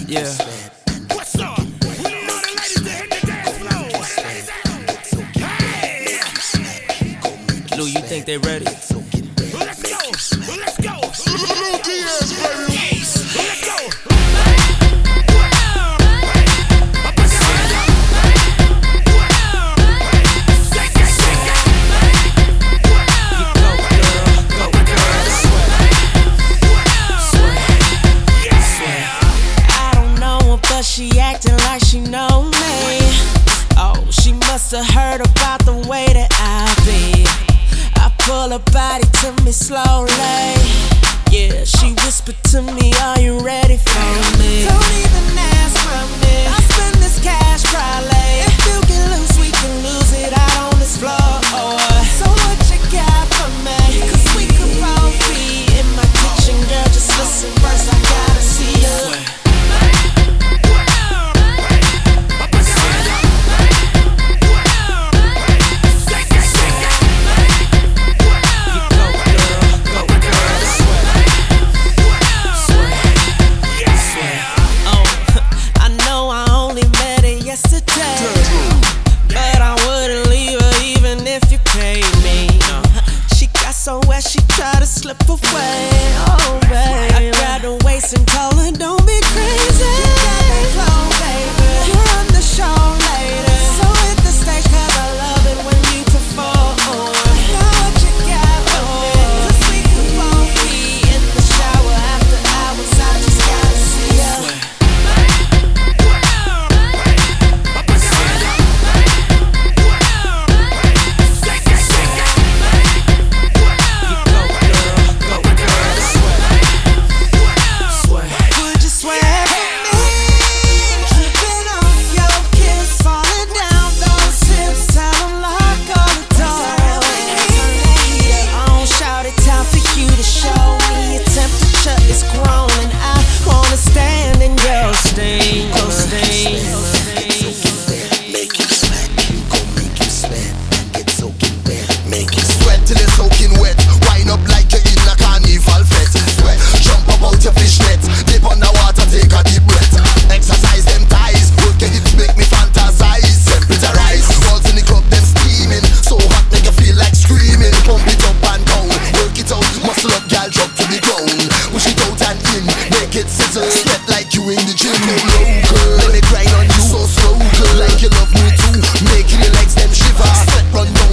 Yeah. What's up? We need all the ladies to hit the dance floor. Hey! Lou, you think they ready? Let's go. Let's go. Lou Diaz, baby. Let's go. But she acting like she know me. Oh, she must've heard about the way that I be. I pull her body to me slowly. Yeah, she whispered to me, are you ready for me? Don't even ask for me. I'll spend this cash probably. If you get loose, we can lose it out on this floor. So what you got for me? Cause we could both be in my kitchen, girl. Just listen first, I gotta see you. But I wouldn't leave her even if you paid me. She got so wet she tried to slip away. Oh baby, I grabbed her waist and told her don't be crazy. You got that flow, baby. You're on the show later, so hit the stage 'cause I love it when you perform. Now what you got for me? 'Cause we could both be in the shower after hours. I just gotta see ya. Till it's soaking wet. Wind up like you're in a carnival fest. Sweat, jump up out your fishnet. Dip on the water, take a deep breath. Exercise them thighs. Work your hips, make me fantasize. Temperature rise. Walls in the club, them steaming. So hot, make you feel like screaming. Pump it up and down. Work it out, muscle up, gal, drop to the ground. Push it out and in, make it sizzle. Sweat like you in the gym. Local, let me grind on you. So slow, girl, like you love me too. Making your legs them shiver. Sweat run down